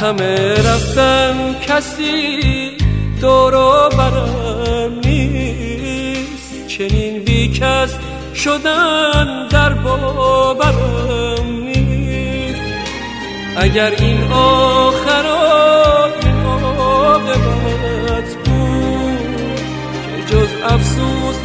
همه رفتن کسی دور و برم نیست، چنین بی کس شدن در باورم نیست. اگر این آخرات این عاقبت بود که جز افسوس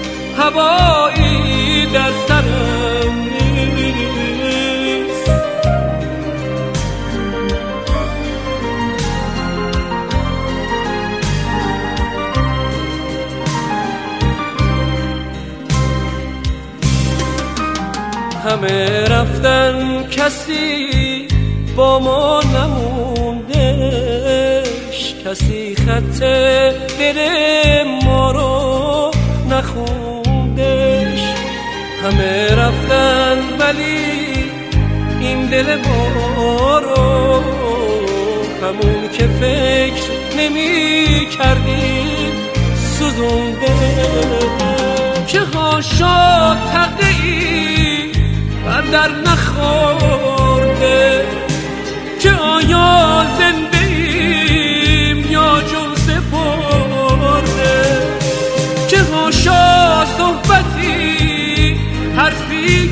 هوایی در سرم نیست. همه رفتن کسی با ما نموندش، کسی خط دل ما رو نخوندش. همه رفتن ولی این دل ما رو همون که فکر نمی کردیم سوزونده. که هاشا تقدیری بردر نخورده، که آیا زنده ایم یا جون سپرده. که هاشا صحبتی حرفی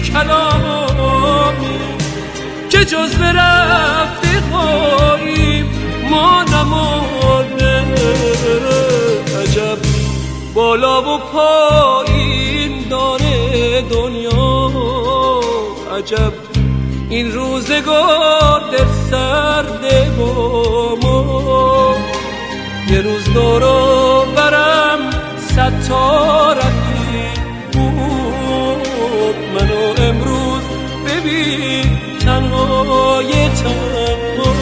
کلامی که جز به رفیقاییم ما نمرده. عجب بالا و پایین داره دنیا، عجب این روزگار در سرده با ما. یه روز دورو برم 100 تا رفیق بود، منو امروز ببین تنهای تنها.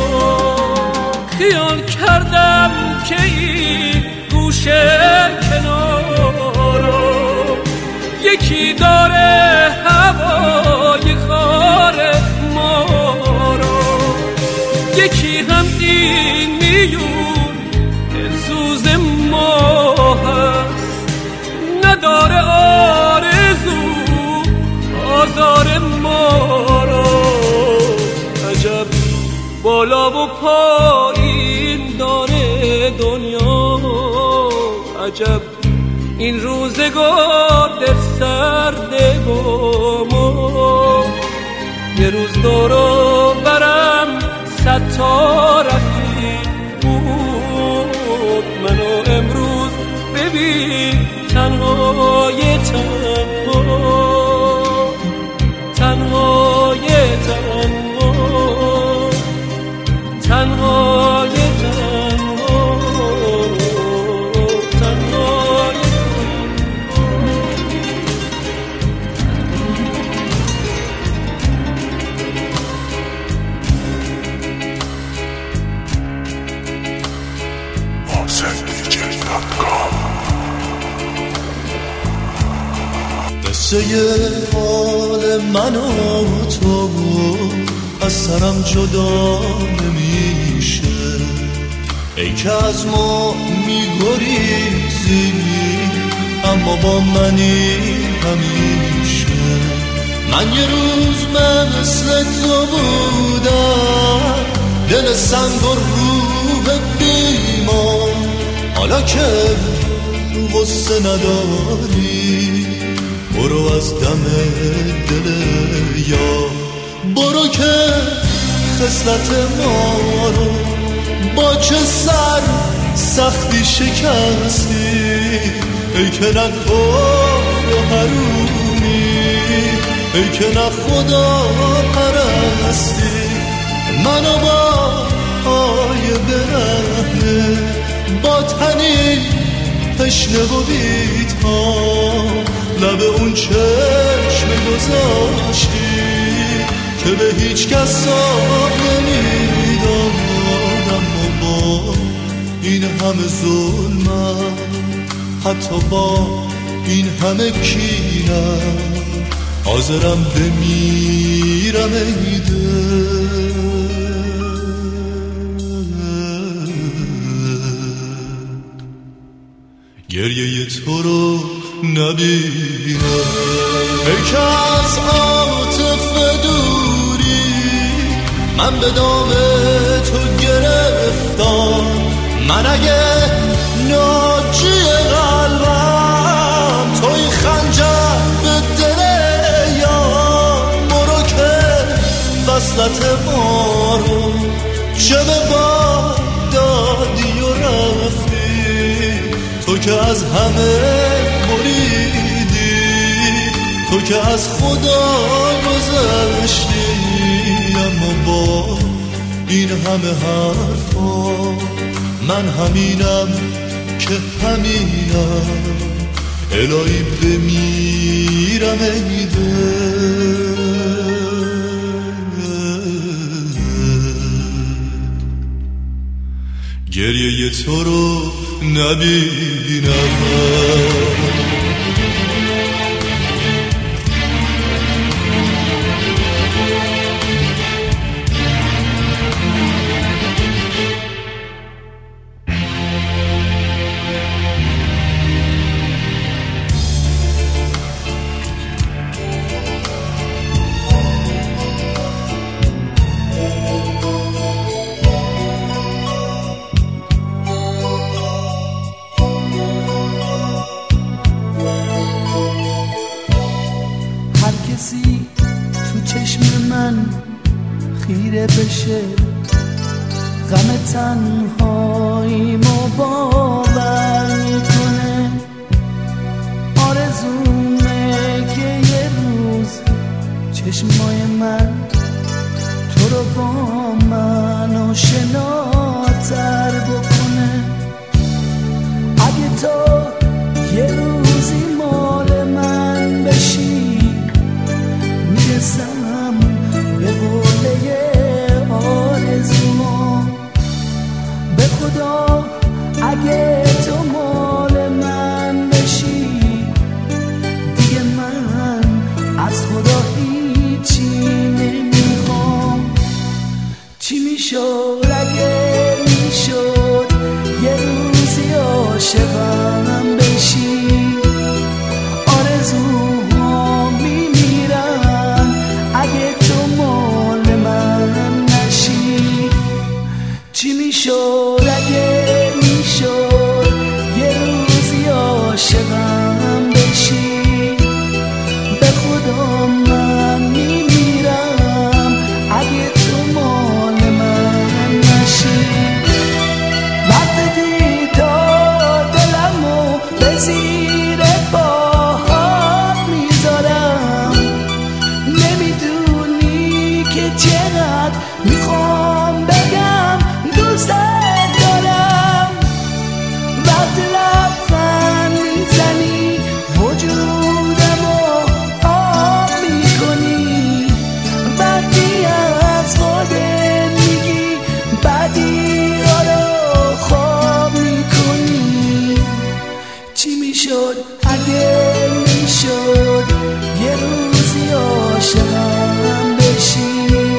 خیال کردم که این گوشه کنارو یکی داره هوای خار ما رو، یکی هم این میون دلسوز ما هست، نداره آرزو آزار ما رو. عجب بالا و پایین داره دنیا، عجب این روزگار در سرده با ما. یه روز دورو برم 100 تا رفیق بود، منو امروز ببین تنهای تنها، تنهای تنها، تنهای تنها، تنهای. قصه حال من و تو از سرم جدا نمیشه، ای که از ما میگریزی اما با منی همیشه. من یه روز مثل تو بودم، دل سنگ و روح بیمار، حالا که غصه نداری برو از دم دل یا برو که خصلت ما رو با چه سر سختی شکستی. ای که نه کفر و حرومی، ای که نه خدا پرستی. منو با پای برهنه با تنی تشنه و بی‌تاب لب اون چشم گذاشتی که به هیچ کس آب نمیدادم. و با این همه ظلمم، حتی با این همه کینم، حاضرم بمیرم ای دل. گریه تو رو نبینم، ای که از عاطفه دوری من به دام تو گرفتم. من اگه ناجی قلبم توی خنجر به دل یار برو که وصلت ما رو چه به باد دادی و رفتی تو که از همه بریدی تو که از خدا گذشتی اما با این همه حرفا من همینم که همینم الهی بمیرم ای دل گریه تو رو نبینم تو چشم من خیره بشه غم تنهاییمو باور میکنه آرزومه که یه روز چشمای من تو رو با من آشناتر بکنه اگه تو یه روزی مال من بشی میرسم به قله آرزوما به خدا اگه تو مال من بشی دیگه من از خدا هیچی نمیخوام چی میشد اگه میشد یه روزی عاشقم بشی آرزوها میمیرن اگه تو مال من نشی چی میشد اگه میشد یه روزی عاشقم بشی به خدا من میمیرم اگه تو مال من نشی وقت دیدار دلمو به زیر پاهات میذارم نمیدونی که چقدر میخوام بگم دوست دارم وقتی لبخند میزنی وجودمو آب میکنی وقتی از خودت میگی بدی‌ها رو خواب میکنی چی میشد اگه میشد یه روزی عاشقم بشی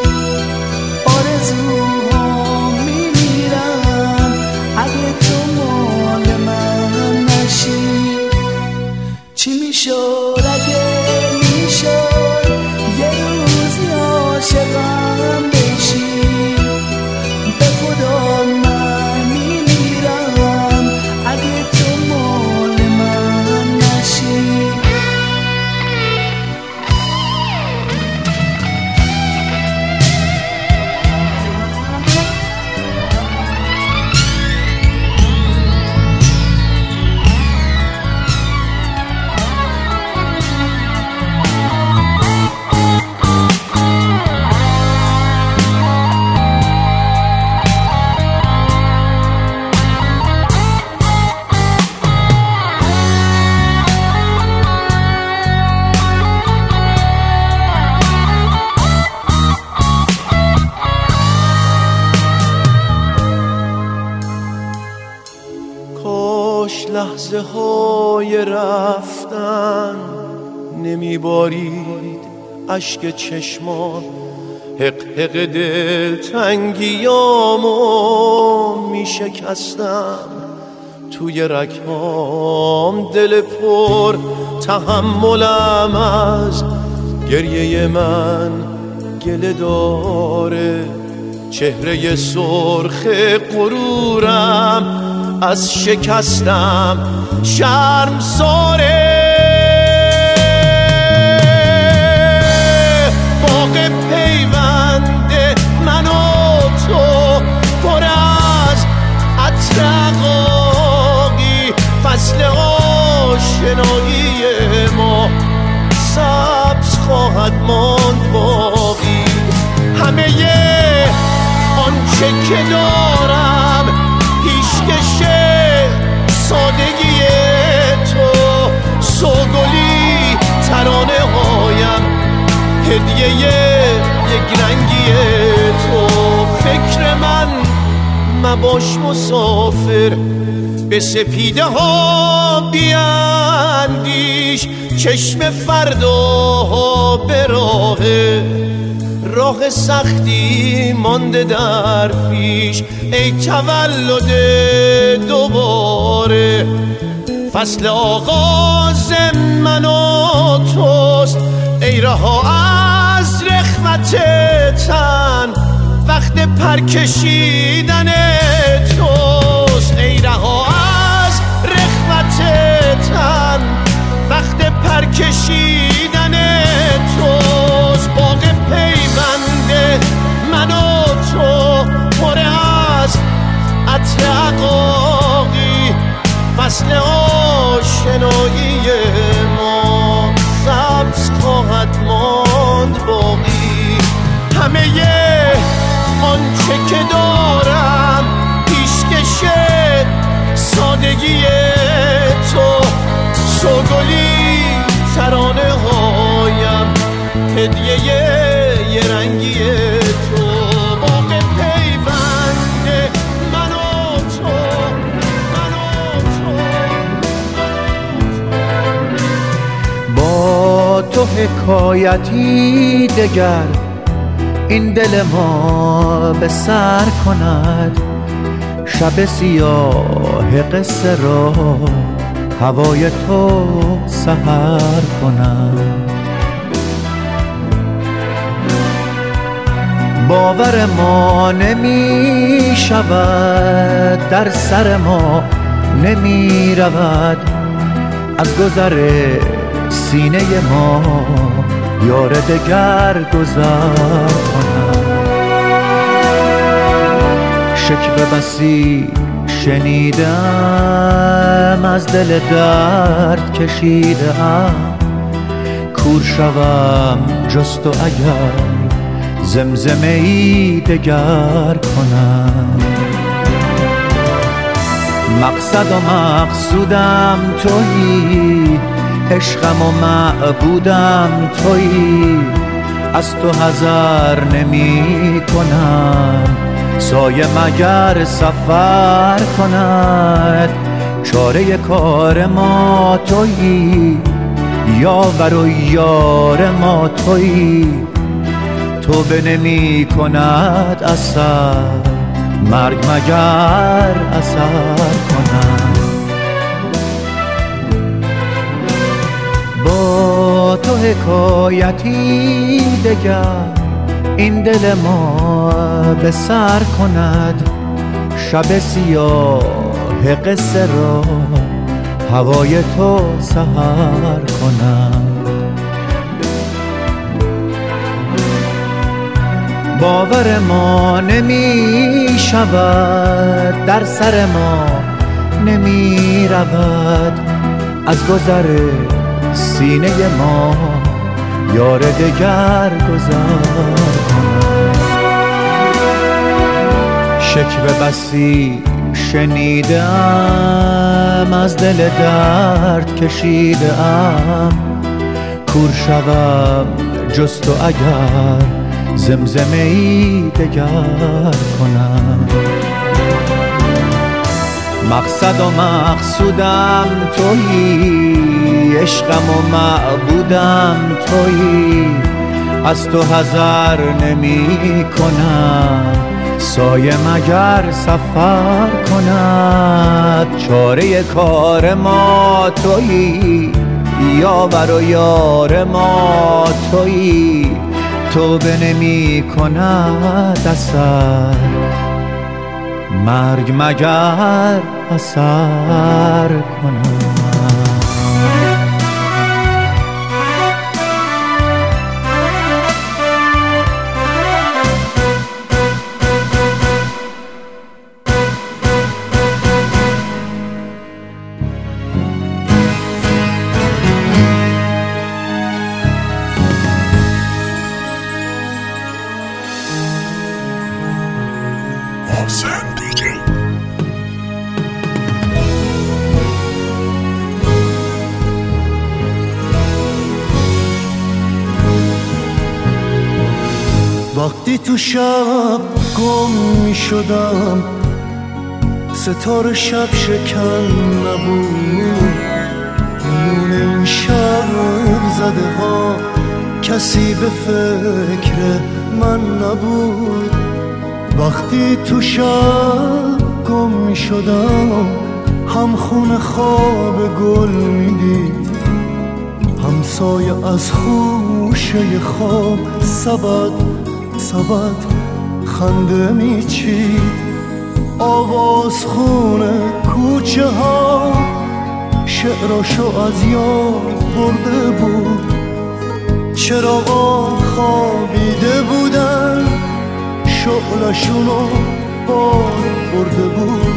آرزوها میمیرن اگه تو مال من نشی چی میشد اگه میشد یه روزی عاشقم بشی به خدا من میمیرم اگه تو مال من نشی کاش لحظه های رفتن نمیبارید اشک چشمان حق حق دل تنگیامو میشکستم توی رگهام دل پر تحملم از گریه من گله داره چهره سرخ غرورم از شکستم شرمساره. باغ پیوند من و تو پر از عطر عقاقی، فصل آشنایی ما سبز خواهد ماند باقی. همه آنچه که دارم پیشکش سادگی تو، سوگلی ترانه هایم هدیه یک رنگی تو. فکر من مباش مسافر، به سپیده ها بیاندیش، چشم فرداها به راه سختی مانده در پیش. ای تولد دوباره، فصل آغاز من و توست. ای رها از رخوت تن، وقت پرکشیدن توست. ای رها از رخوت تن، وقت پرکشیدن توست. باغ پیوند من و تو پر از عطر عقاقی، فصل آشنایی ما سبز خواهد ماند باقی. همه آنچه که دارم پیشکش سادگی تو، سوگلی ترانه هایم هدیه یه رنگی تو. باغ پیوند من و تو، من و تو. با تو حکایتی دگر این دل ما به سر کند. شب سیاه قصه را هوای تو سحر کند. باور ما نمی شود، در سر ما نمی رود. از گذر سینه ما یار دگر گذر کند. شکوه بسی شنیدم، از دل درد کشیدم. کور شوم جز تو اگر زمزمه ای دگر کنم. مقصد و مقصودم تویی، عشقم و معبودم تویی. از تو حذر نمی کنم، سایه مگر سفر کند. چاره کار ما تویی، یاور و یار ما تویی. تو به نمی کند اثر، مرگ مگر اثر کند. با تو حکایتی دگر این دل ما به سر کند. شب سیاه قصه را هوای تو سحر کند. باور ما نمی شود، در سر ما نمی رود. از گذر سینه ما یار دگر گذر کند. شکوه بسی شنیدم، از دل درد کشیدم. کور شوم جز تو اگر زمزمه ای دگر کنم. مقصد و مقصودم تویی، عشقم و معبودم تویی. از تو حذر نمی کنم، سایه مگر سفر کند. چاره کار ما تویی، یاور و یار ما تویی. توبه نمی کند اثر، مرگ مگر اثر کند. وقتی تو شب گم می شدم، ستاره شب شکن نبود، میون این شب زده ها کسی به فکر من نبود. وقتی تو شب گم می شدم، هم خون خواب گل می دید، همسایه از خوشه خواب سبد خنده می چید. آواز خونه کوچه ها شعراشو از یاد برده بود، چراغا خوابیده بودن شعلشونو بار برده بود.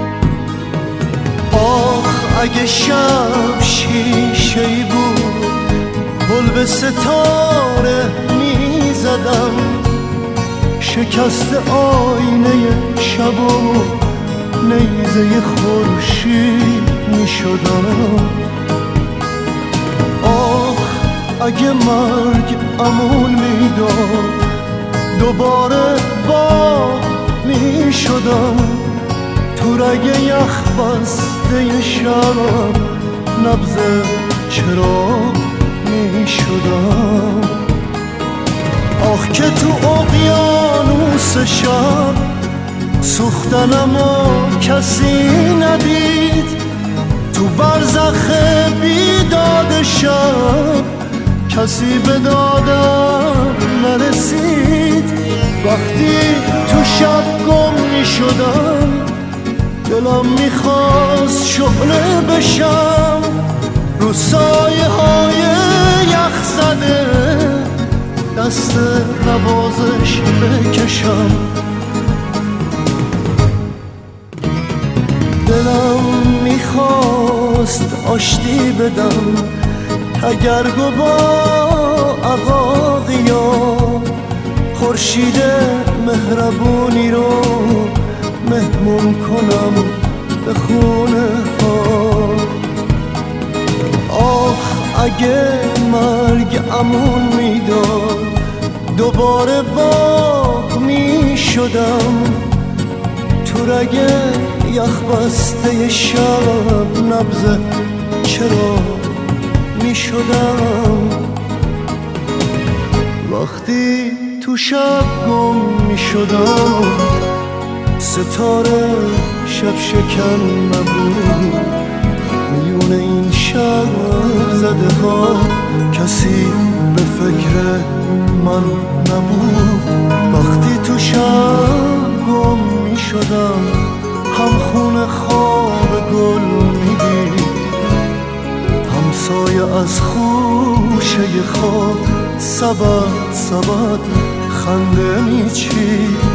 آخ اگه شب شیشه‌ای بود، گل به ستاره می زدم، شکست آینه شب و نیزه خورشید می شدم. آخ اگه مرگ امون می داد، دوباره باغ می شدم، تو رگ یخ بسته شب نبض چراغ می شدم. آخ که تو اقیانوس شب سوختنمو کسی ندید، تو برزخ بیداد شب کسی به دادم نرسید. وقتی تو شب گم می شدم، دلم می خواست شعله بشم، رو سایه های یخ زده دست نوازش بکشم. دلم میخواست آشتی بدم تگرگ و با عقاقیا، خورشید مهربونی رو مهمون کنم به خونه ها. آخ اگه مرگ امون میداد، دوباره باغ می شدم، تو رگ یخ بسته شب نبض چرا می شدم. وقتی تو شب گم می شدم، ستاره شب شکن نبود، میون این شب زده ها کسی به فکر من نبود. وقتی تو شب گم می شدم، هم خون خواب گل می دید، همسایه از خوشه خواب سبد خنده می چید.